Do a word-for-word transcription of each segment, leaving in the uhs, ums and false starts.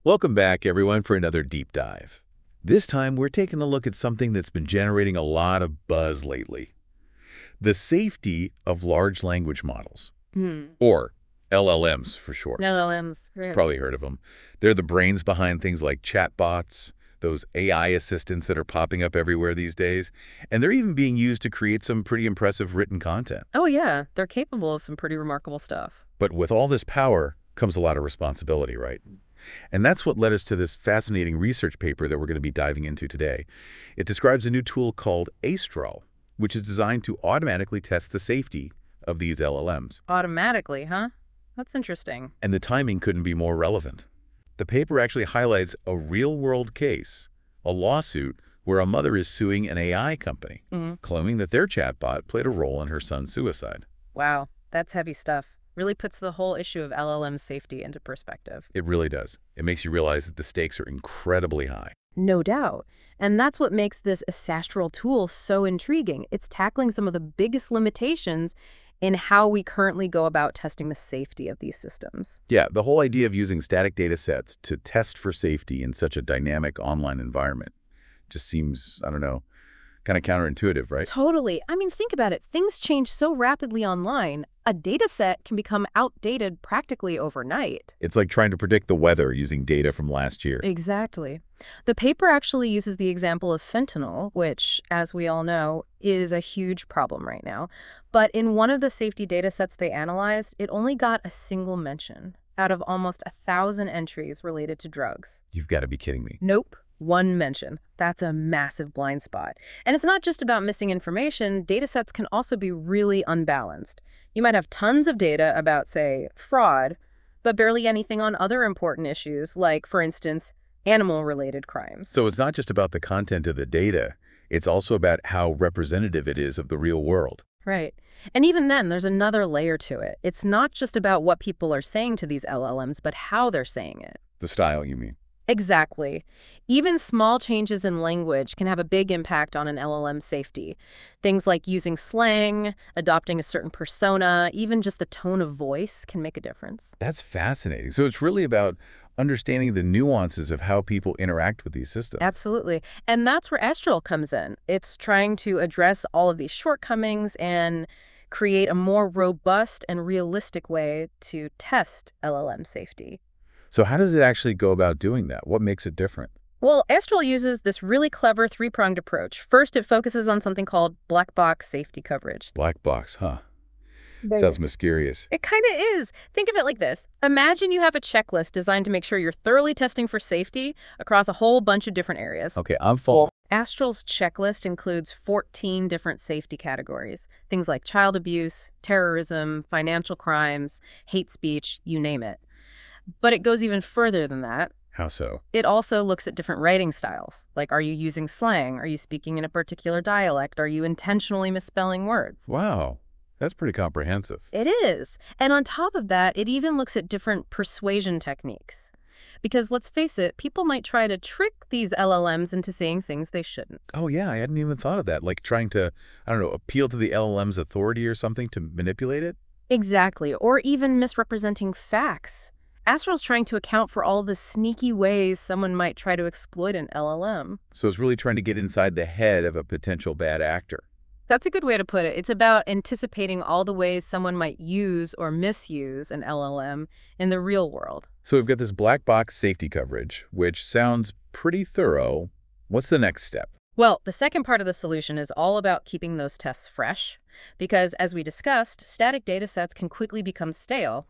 Welcome back, everyone, for another deep dive. This time, we're taking a look at something that's been generating a lot of buzz lately. The safety of large language models, Hmm. or L L Ms for short. L L Ms. Right. Probably heard of them. They're the brains behind things like chatbots, those A I assistants that are popping up everywhere these days, and they're even being used to create some pretty impressive written content. Oh, yeah. They're capable of some pretty remarkable stuff. But with all this power comes a lot of responsibility, right? And that's what led us to this fascinating research paper that we're going to be diving into today. It describes a new tool called Astral, which is designed to automatically test the safety of these L L Ms. Automatically, huh? That's interesting. And the timing couldn't be more relevant. The paper actually highlights a real-world case, a lawsuit where a mother is suing an A I company, Mm. claiming that their chatbot played a role in her son's suicide. Wow. That's heavy stuff. Really puts the whole issue of L L M safety into perspective. It really does. It makes you realize that the stakes are incredibly high. No doubt. And that's what makes this Astral tool so intriguing. It's tackling some of the biggest limitations in how we currently go about testing the safety of these systems. Yeah, the whole idea of using static data sets to test for safety in such a dynamic online environment just seems, I don't know, kind of counterintuitive, right? Totally. I mean, think about it. Things change so rapidly online. A data set can become outdated practically overnight. It's like trying to predict the weather using data from last year. Exactly. The paper actually uses the example of fentanyl, which, as we all know, is a huge problem right now. But in one of the safety data sets they analyzed, it only got a single mention out of almost a thousand entries related to drugs. You've got to be kidding me. Nope. One mention. That's a massive blind spot. And it's not just about missing information. Data sets can also be really unbalanced. You might have tons of data about, say, fraud, but barely anything on other important issues, like, for instance, animal-related crimes. So it's not just about the content of the data. It's also about how representative it is of the real world. Right. And even then, there's another layer to it. It's not just about what people are saying to these L L Ms, but how they're saying it. The style, you mean? Exactly. Even small changes in language can have a big impact on an L L M safety. Things like using slang, adopting a certain persona, even just the tone of voice can make a difference. That's fascinating. So it's really about understanding the nuances of how people interact with these systems. Absolutely. And that's where Astral comes in. It's trying to address all of these shortcomings and create a more robust and realistic way to test L L M safety. So how does it actually go about doing that? What makes it different? Well, Astral uses this really clever three-pronged approach. First, it focuses on something called black box safety coverage. Black box, huh? There Sounds mysterious. It kind of is. Think of it like this. Imagine you have a checklist designed to make sure you're thoroughly testing for safety across a whole bunch of different areas. Okay, I'm full. Astral's checklist includes fourteen different safety categories. Things like child abuse, terrorism, financial crimes, hate speech, you name it. But it goes even further than that. How so? It also looks at different writing styles. Like, are you using slang? Are you speaking in a particular dialect? Are you intentionally misspelling words? Wow, that's pretty comprehensive. It is. And on top of that, it even looks at different persuasion techniques. Because let's face it, people might try to trick these L L Ms into saying things they shouldn't. Oh, yeah, I hadn't even thought of that. Like trying to, I don't know, appeal to the L L M's authority or something to manipulate it? Exactly. Or even misrepresenting facts. Astral's trying to account for all the sneaky ways someone might try to exploit an L L M. So it's really trying to get inside the head of a potential bad actor. That's a good way to put it. It's about anticipating all the ways someone might use or misuse an L L M in the real world. So we've got this black box safety coverage, which sounds pretty thorough. What's the next step? Well, the second part of the solution is all about keeping those tests fresh, because as we discussed, static data sets can quickly become stale.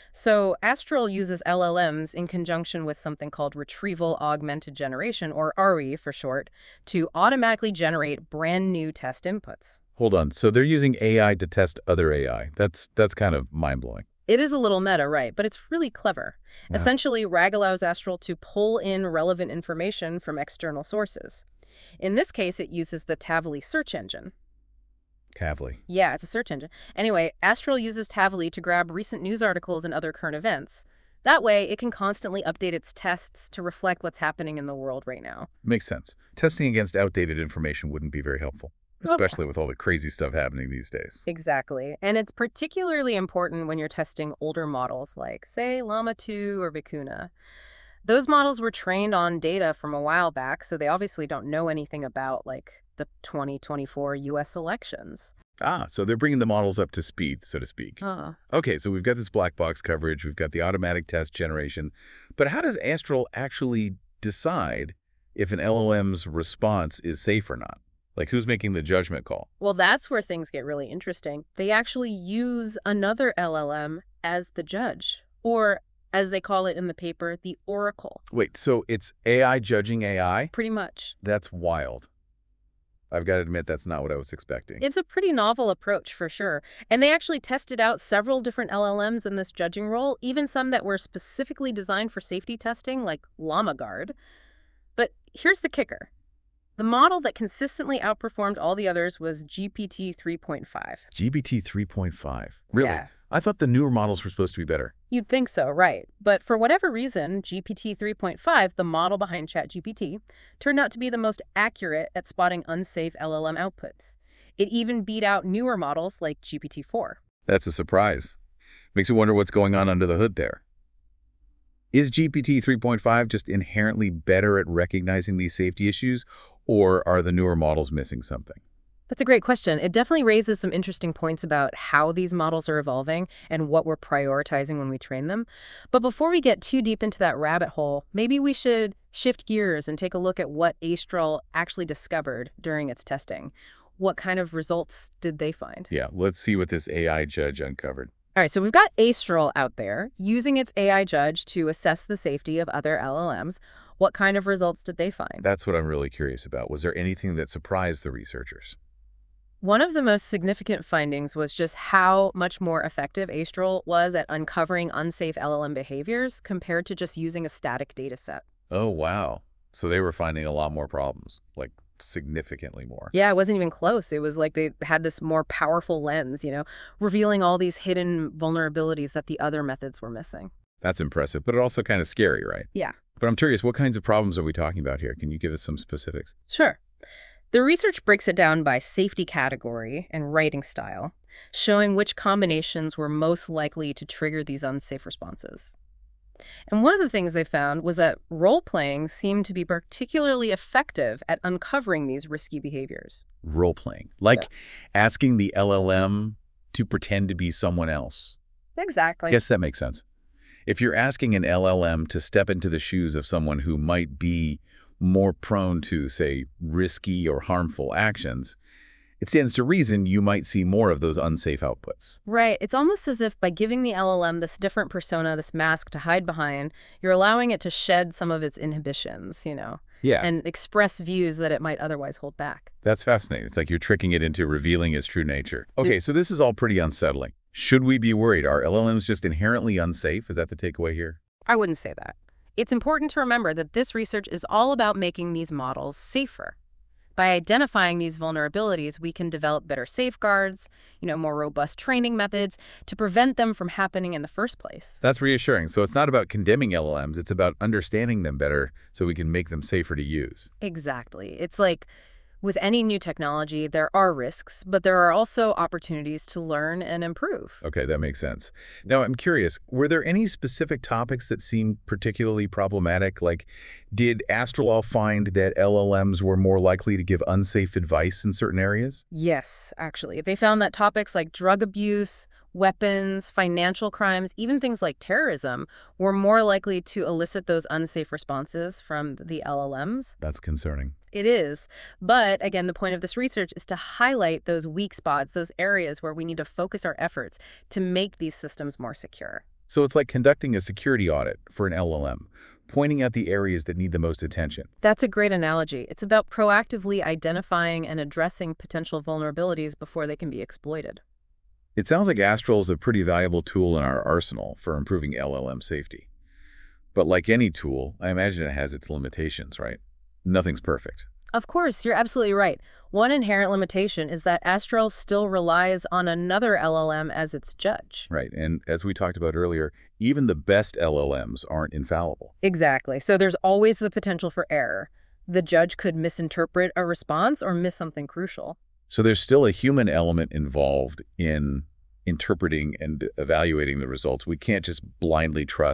So Astral uses L L Ms in conjunction with something called Retrieval Augmented Generation, or R E for short, to automatically generate brand new test inputs. Hold on. So they're using A I to test other A I. That's that's kind of mind-blowing. It is a little meta, right? But it's really clever. Yeah. Essentially, RAG allows Astral to pull in relevant information from external sources. In this case, it uses the Tavily search engine. Kavli. Yeah, it's a search engine. Anyway, Astral uses Tavily to grab recent news articles and other current events. That way, it can constantly update its tests to reflect what's happening in the world right now. Makes sense. Testing against outdated information wouldn't be very helpful, especially with all the crazy stuff happening these days. Exactly. And it's particularly important when you're testing older models like, say, Llama two or Vicuna. Those models were trained on data from a while back, so they obviously don't know anything about, like, the twenty twenty-four U S elections. Ah, so they're bringing the models up to speed, so to speak. Uh, Okay, so we've got this black box coverage, we've got the automatic test generation, but how does Astral actually decide if an L L M's response is safe or not? Like, who's making the judgment call? well, that's where things get really interesting. They actually use another L L M as the judge, or as they call it in the paper, the oracle. Wait, so it's A I judging A I? Pretty much. That's wild. I've got to admit, that's not what I was expecting. It's a pretty novel approach, for sure. And they actually tested out several different L L Ms in this judging role, even some that were specifically designed for safety testing, like LlamaGuard. But here's the kicker. The model that consistently outperformed all the others was G P T three point five. G P T three point five. Really? Yeah. I thought the newer models were supposed to be better. You'd think so, right. But for whatever reason, G P T three point five, the model behind ChatGPT, turned out to be the most accurate at spotting unsafe L L M outputs. It even beat out newer models like G P T four. That's a surprise. Makes you wonder what's going on under the hood there. Is G P T three point five just inherently better at recognizing these safety issues, or are the newer models missing something? That's a great question. It definitely raises some interesting points about how these models are evolving and what we're prioritizing when we train them. But before we get too deep into that rabbit hole, maybe we should shift gears and take a look at what Astral actually discovered during its testing. What kind of results did they find? Yeah, let's see what this A I judge uncovered. All right, so we've got Astral out there using its A I judge to assess the safety of other L L Ms. What kind of results did they find? That's what I'm really curious about. Was there anything that surprised the researchers? One of the most significant findings was just how much more effective Astral was at uncovering unsafe L L M behaviors compared to just using a static data set. Oh, wow. So they were finding a lot more problems, like significantly more. Yeah, it wasn't even close. It was like they had this more powerful lens, you know, revealing all these hidden vulnerabilities that the other methods were missing. That's impressive, but also kind of scary, right? Yeah. But I'm curious, what kinds of problems are we talking about here? Can you give us some specifics? Sure. The research breaks it down by safety category and writing style, showing which combinations were most likely to trigger these unsafe responses. And one of the things they found was that role-playing seemed to be particularly effective at uncovering these risky behaviors. Role-playing, like Yeah. asking the L L M to pretend to be someone else. Exactly. I guess that makes sense. If you're asking an L L M to step into the shoes of someone who might be more prone to, say, risky or harmful actions, it stands to reason you might see more of those unsafe outputs. Right. It's almost as if by giving the L L M this different persona, this mask to hide behind, you're allowing it to shed some of its inhibitions, you know, Yeah, and express views that it might otherwise hold back. that's fascinating. It's like you're tricking it into revealing its true nature. Okay, so this is all pretty unsettling. Should we be worried? Are L L Ms just inherently unsafe? Is that the takeaway here? I wouldn't say that. It's important to remember that this research is all about making these models safer. By identifying these vulnerabilities, we can develop better safeguards, you know, more robust training methods to prevent them from happening in the first place. That's reassuring. So it's not about condemning L L Ms, it's about understanding them better so we can make them safer to use. Exactly. It's like with any new technology, there are risks, but there are also opportunities to learn and improve. Okay, that makes sense. Now, I'm curious, were there any specific topics that seemed particularly problematic? Like, did Astral find that L L Ms were more likely to give unsafe advice in certain areas? Yes, actually. They found that topics like drug abuse, weapons, financial crimes, even things like terrorism were more likely to elicit those unsafe responses from the L L Ms. That's concerning. It is. But again, the point of this research is to highlight those weak spots, those areas where we need to focus our efforts to make these systems more secure. So it's like conducting a security audit for an L L M, pointing out the areas that need the most attention. That's a great analogy. It's about proactively identifying and addressing potential vulnerabilities before they can be exploited. It sounds like Astral is a pretty valuable tool in our arsenal for improving L L M safety. But like any tool, I imagine it has its limitations, right? Nothing's perfect. Of course, you're absolutely right. One inherent limitation is that Astral still relies on another L L M as its judge. Right, and as we talked about earlier, even the best L L Ms aren't infallible. Exactly. So there's always the potential for error. The judge could misinterpret a response or miss something crucial. So there's still a human element involved in interpreting and evaluating the results. We can't just blindly trust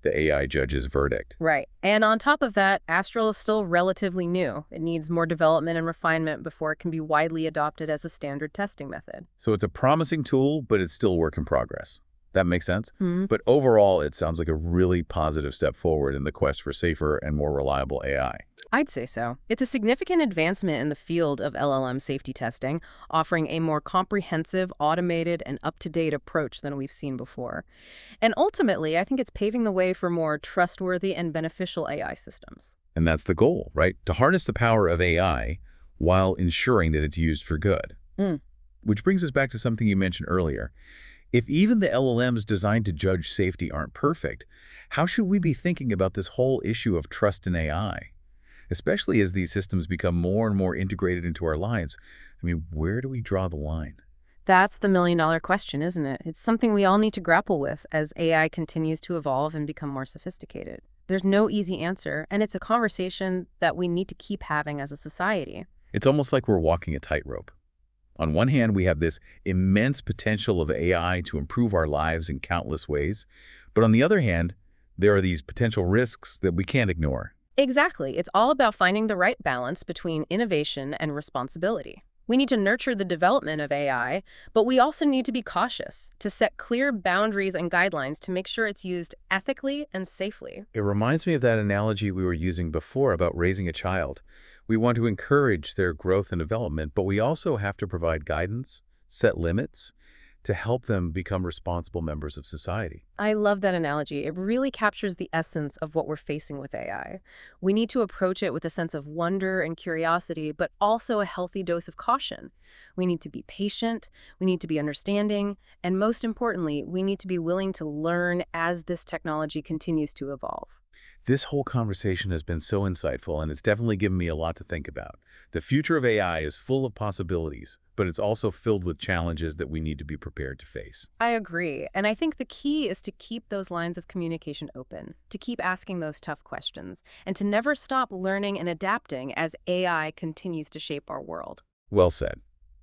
the A I judge's verdict. Right. And on top of that, Astral is still relatively new. It needs more development and refinement before it can be widely adopted as a standard testing method. So it's a promising tool, but it's still a work in progress. That makes sense? Hmm. But overall, it sounds like a really positive step forward in the quest for safer and more reliable A I. I'd say so. It's a significant advancement in the field of L L M safety testing, offering a more comprehensive, automated, and up-to-date approach than we've seen before. And ultimately, I think it's paving the way for more trustworthy and beneficial A I systems. And that's the goal, right? To harness the power of A I while ensuring that it's used for good. Mm. Which brings us back to something you mentioned earlier. If even the L L Ms designed to judge safety aren't perfect, how should we be thinking about this whole issue of trust in A I? Especially as these systems become more and more integrated into our lives. I mean, where do we draw the line? That's the million-dollar question, isn't it? It's something we all need to grapple with as A I continues to evolve and become more sophisticated. There's no easy answer, and it's a conversation that we need to keep having as a society. It's almost like we're walking a tightrope. On one hand, we have this immense potential of A I to improve our lives in countless ways. But on the other hand, there are these potential risks that we can't ignore. Exactly. It's all about finding the right balance between innovation and responsibility. We need to nurture the development of A I, but we also need to be cautious, to set clear boundaries and guidelines to make sure it's used ethically and safely. It reminds me of that analogy we were using before about raising a child. We want to encourage their growth and development, but we also have to provide guidance, set limits, to help them become responsible members of society. I love that analogy. It really captures the essence of what we're facing with A I. We need to approach it with a sense of wonder and curiosity, but also a healthy dose of caution. We need to be patient, we need to be understanding, and most importantly, we need to be willing to learn as this technology continues to evolve. This whole conversation has been so insightful, and it's definitely given me a lot to think about. The future of A I is full of possibilities, but it's also filled with challenges that we need to be prepared to face. I agree. And I think the key is to keep those lines of communication open, to keep asking those tough questions, and to never stop learning and adapting as A I continues to shape our world. Well said.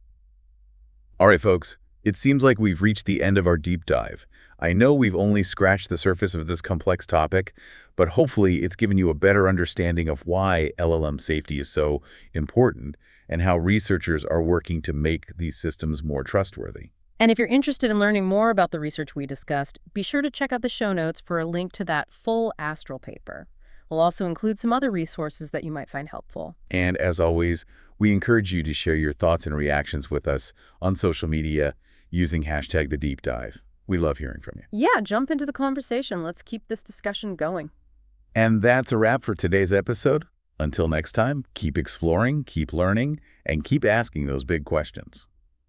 All right, folks, it seems like we've reached the end of our deep dive. I know we've only scratched the surface of this complex topic, but hopefully it's given you a better understanding of why L L M safety is so important and how researchers are working to make these systems more trustworthy. And if you're interested in learning more about the research we discussed, be sure to check out the show notes for a link to that full Astral paper. We'll also include some other resources that you might find helpful. And as always, we encourage you to share your thoughts and reactions with us on social media using hashtag the deep dive. We love hearing from you. Yeah, jump into the conversation. Let's keep this discussion going. And that's a wrap for today's episode. Until next time, keep exploring, keep learning, and keep asking those big questions.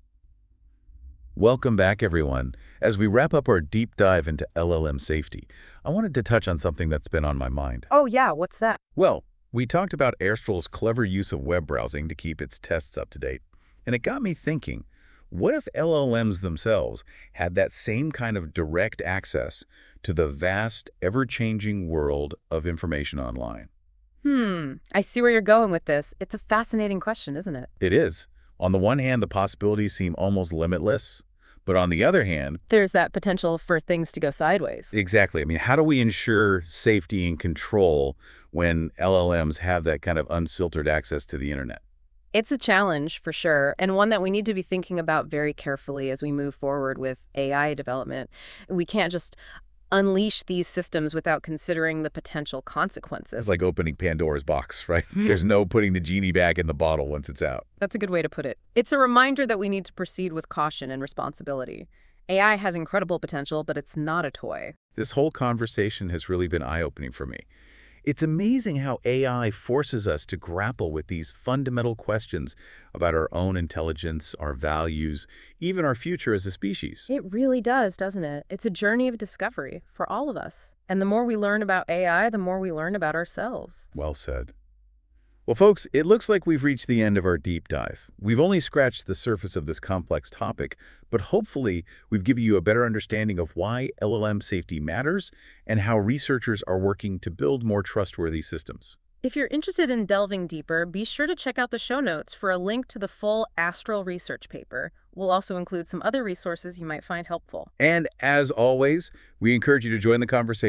Welcome back, everyone. As we wrap up our deep dive into L L M safety, I wanted to touch on something that's been on my mind. Oh, yeah, what's that? Well, we talked about Astral's clever use of web browsing to keep its tests up to date, and it got me thinking, what if L L Ms themselves had that same kind of direct access to the vast, ever-changing world of information online? Hmm, I see where you're going with this. It's a fascinating question, isn't it? It is. On the one hand, the possibilities seem almost limitless, but on the other hand, There's that potential for things to go sideways. exactly. I mean, how do we ensure safety and control when L L Ms have that kind of unfiltered access to the internet? It's a challenge, for sure, and one that we need to be thinking about very carefully as we move forward with A I development. We can't just unleash these systems without considering the potential consequences. It's like opening Pandora's box, right? There's no putting the genie back in the bottle once it's out. That's a good way to put it. It's a reminder that we need to proceed with caution and responsibility. A I has incredible potential, but it's not a toy. This whole conversation has really been eye-opening for me. It's amazing how A I forces us to grapple with these fundamental questions about our own intelligence, our values, even our future as a species. It really does, doesn't it? It's a journey of discovery for all of us. And the more we learn about A I, the more we learn about ourselves. Well said. Well, folks, it looks like we've reached the end of our deep dive. We've only scratched the surface of this complex topic, but hopefully we've given you a better understanding of why L L M safety matters and how researchers are working to build more trustworthy systems. If you're interested in delving deeper, be sure to check out the show notes for a link to the full Astral research paper. We'll also include some other resources you might find helpful. And as always, we encourage you to join the conversation.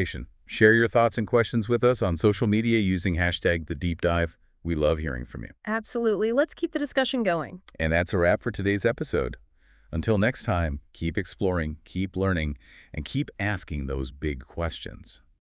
Share your thoughts and questions with us on social media using hashtag The Deep Dive. We love hearing from you. Absolutely. Let's keep the discussion going. And that's a wrap for today's episode. Until next time, keep exploring, keep learning, and keep asking those big questions.